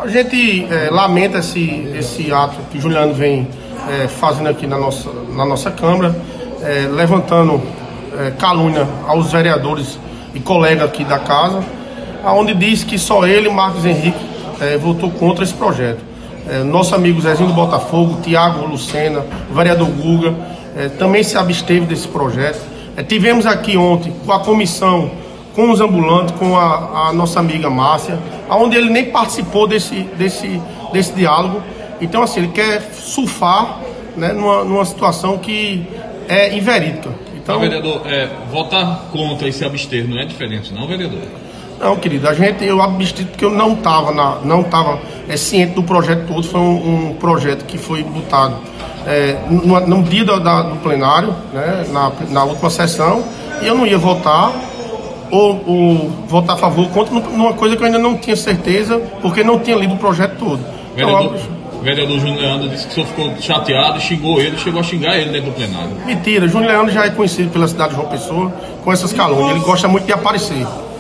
A gente lamenta esse ato que Juliano vem fazendo aqui na nossa Câmara, levantando calúnia aos vereadores e colegas aqui da casa, onde diz que só ele, Marcos Henrique, votou contra esse projeto. Nosso amigo Zezinho do Botafogo, Tiago Lucena, o vereador Guga, também se absteve desse projeto. Tivemos aqui ontem com a comissão, com os ambulantes, com a nossa amiga Márcia, onde ele nem participou desse diálogo. Então, assim, ele quer surfar, né, numa situação que é inverídica. Então, vereador, votar contra e se abster não é diferente, não, vereador? Não, querido, eu abstive porque eu não estava ciente do projeto todo. Foi um projeto que foi botado no dia do plenário, né, na última sessão, e eu não ia votar ou votar a favor ou contra numa coisa que eu ainda não tinha certeza, porque não tinha lido o projeto todo. O vereador Júnior Leandro disse que o senhor ficou chateado, chegou a xingar ele dentro do plenário. Mentira, Júnior Leandro já é conhecido pela cidade de João Pessoa com essas calúnias, ele gosta muito de aparecer.